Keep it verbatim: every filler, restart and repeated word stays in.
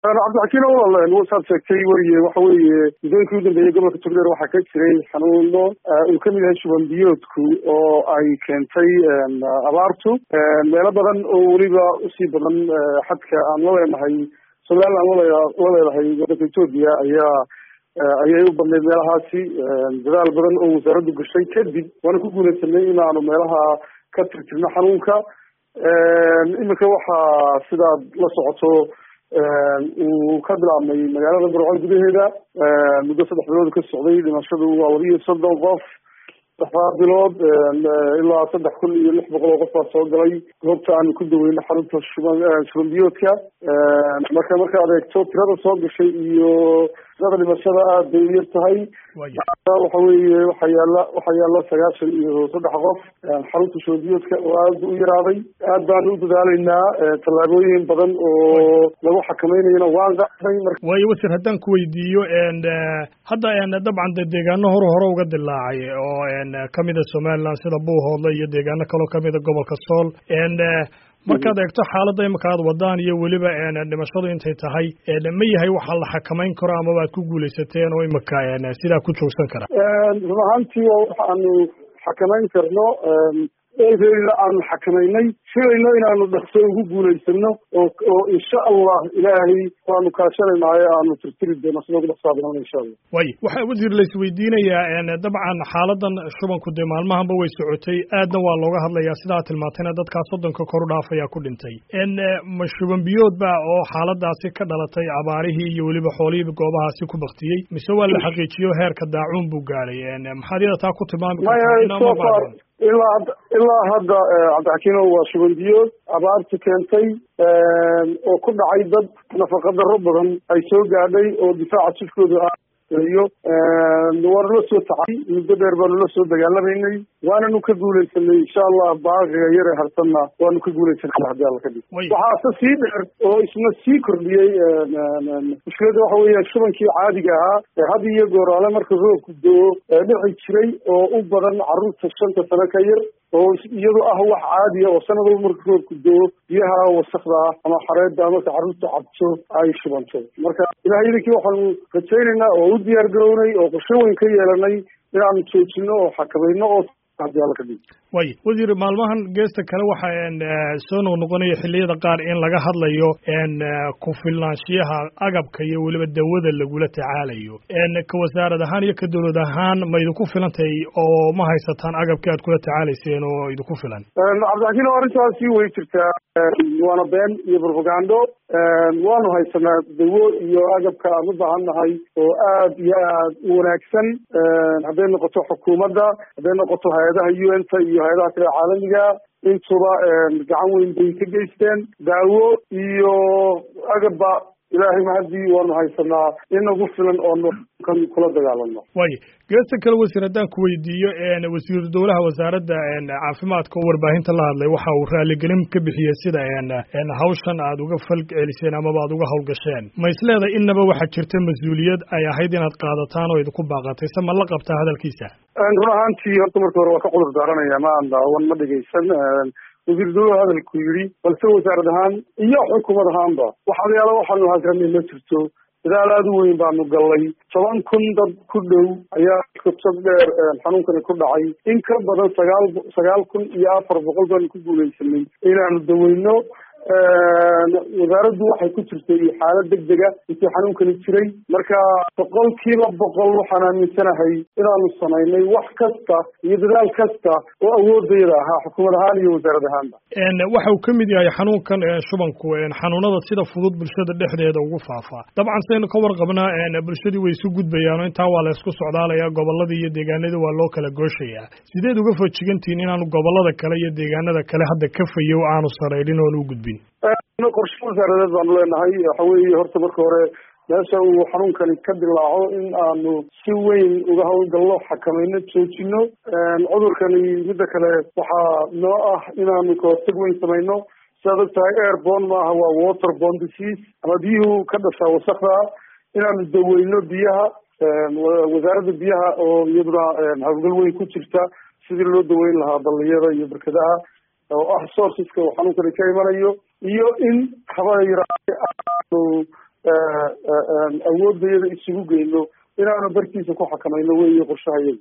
cabdixakiin walaal wasaad sheegtay wariye waxa weeye muddooyinkii u dambeeyey gobolka togdheer waxaa ka jiray xanuuno uu kamid yahay shuban biyoodku oo ay keentay abaartu meelo badan oo weliba usii badan xadka aan la leenahay somaliland la leedahay waddanka etoobiya ayaa ayay u badnayd meelahaasi dadaal badan oo wasaaraddu gashay kadib waana ku guulaysanay inaanu meelaha ka tirtirno xanuunka iminka waxaa sidaad la socoto uu ka bilaabmay magaalada burco gudaheeda muddo saddex bilood ka socday dhimashadu waa laba iyo soddon qof saddexdaa bilood ilaa saddex kun iyo lix boqol oo qof baa soo galay goobta aanu ku daweyno xarunta shuban shuban biyoodka marka markaad eegto tirada soo gashay iyo tirada dhimashada aad bay u yar tahay waxa weeye waxaa yaala waxaa yaala sagaashan iyo saddex qof xarunta shuban biyoodka oo aad u yaraaday aad baanu u dadaalaynaa tallaabooyin badan oo lagu xakameynayana waan qaaday marka waayo wasir haddaan ku weydiiyo hadda dabcan de deegaano hore hore uga dilaacay oo kamida somaliland sida buuhoodle iyo deegaano kaloo kamida gobolka sool markaad eegto xaaladda imika aad wadaan iyo weliba dhimashadu intay tahay ma yahay waxa la xakamayn karo amaba aad ku guulaysateen oo imika sidaa ku joogsan kara run ahaantii waa waxaanu xakamayn karno aanu xakamaynay filayno inaanu dhaqso ugu guulaysano oo oo insha allah ilaahay waanu kaashanaynayo aanu tirtiri doono sida ugu dhaqsaa badan insha allah way waxaa wasiir la isweydiinayaa dabcan xaaladan shubanku dee maalmahanba way socotay aadna waa looga hadlayaa sidaa tilmaantayna dadkaa soddonka kor u dhaafayaa ku dhintay ma shuban biyood ba oo xaaladaasi ka dhalatay abaarihii iyo weliba xoolihii goobahaasi ku baktiyey mise waa la xaqiijiyo heerka daacuun buu gaadhay maxaad iyada taa ku tilmaami kartaa ilaa ilaa hadda cabdixakiino waa shuban biyood abaartu keentay oo ku dhacay dad nafaqa darro badan ay soo gaadhay oo difaaca jidhkooda iyo waanu la soo tacay muddo dheer baanu la soo dagaalamaynay waananu ka guulaysanay insha allah baaqiga yare harsanna waanu ka guulaysanay haddii alla kadib waxaase sii dheer oo isna sii kordhiyey mushkiladda waxa weeya shubankii caadiga ahaa had iyo gooraale marka roobku doo dhici jiray oo u badan carruurta shanta sano ka yar oo iyadu ah wax caadiya oo sanad walba marka roobku doo biyaha wasakda ah ama xareedda marka carruurta cabto ay shubanto marka ilahay idinkii waxaanu rajaynaynaa oo u diyaar garownay oo qorshe weyn ka yeelanay inaanu joojino oo xakamayno oo haddii alla kadib way wasiir maalmahan geesta kale waxaa soo noqnoqonaya xilliyada qaar in laga hadlayo ku filnaanshiyaha agabka iyo weliba dawada lagula tacaalayo ka wasaarad ahaan iyo ka dawlad ahaan ma idinku filan tahay oo ma haysataan agabkii aad kula tacaalayseen oo idinku filan cabdixakiin oo arrintaasi way jirtaa waana been iyo propagando waanu haysanaa dawo iyo agabka aan u baahan nahay oo aad iyo aad u wanaagsan hadday noqoto xukuumadda hadday noqoto hay-adaha u n ta iyo hay-adaha kale caalamiga intuba gacan weyn bay ka geysteen daawo iyo agabba ilaahay mahadii waanu haysanaa in nagu filan oo kan kula dagaalano way geesta kale wasiir haddaan ku weydiiyo wasiiru dowlaha wasaaradda caafimaadka oo warbaahinta la hadlay waxa uu raaligelin ka bixiyey sida hawshan aad uga falceliseen amaba aad uga hawlgasheen ma isleedahay innaba waxaa jirta mas-uuliyad ay ahayd inaad qaadataan oo idinku baaqatay se ma la qabtaa hadalkiisa run ahaantii horta marka hore waa ka cudur daaranaya ma aan daawan ma dhegaysan wasiir dowlaha hadalku yidhi balse wasaarad ahaan iyo xukuumad ahaanba waxaalayaala waxaanu halkanay ma jirto dadaal aada u weyn baanu gallay toban kun dad ku dhow ayaa kutub dheer xanuunkani ku dhacay in ka badan sagaal sagaal kun iyo afar boqol baanu ku guulaysanay inaanu daweyno wasaaraddu waxay ku jirtay xaalad degdega intii xanuunkani jiray marka boqolkiiba boqol waxaan aaminsanahay inaanu samaynay wax kasta iyo dadaal kasta oo awoodayada ahaa xukuumad ahaan iyo wasaarad ahaanba waxa uu ka mid yahay xanuunkan shubanku xanuunada sida fudud bulshada dhexdeeda ugu faafaa dabcan saynu ka warqabnaa bulshadii way isu gudbayaan oo intaa waa la isku socdaalaya gobolladii iyo deegaanadii waa loo kala gooshayaa sideed uga fojigantihiin inaanu gobollada kale iyo deegaanada kale hadda ka fayow aanu saraynin oon u gudbin qorshe wasaaradeed baanu leenahay waxa weeye horta marka hore meesha uu xanuunkani ka dilaaco in aanu si weyn uga hawlgallo xakamayno joojino cudurkani midda kale waxaa noo ah inaanu kahortag weyn samayno sidaad og tahay airborne maaha waa waterborne disease ama biyuhu ka dhashaa wasakda inaanu daweyno biyaha wasaaradda biyaha oo iyaduna hawlgal weyn ku jirta sidii loo daweyn lahaa balliyada iyo barkadaha oo ah sourceska uu xanuunkani ka imanayo iyo in haba yaraatee aanu awoodayada isugu geyno inaanu bartiisa ku xakamayno weeye qorshahayaga.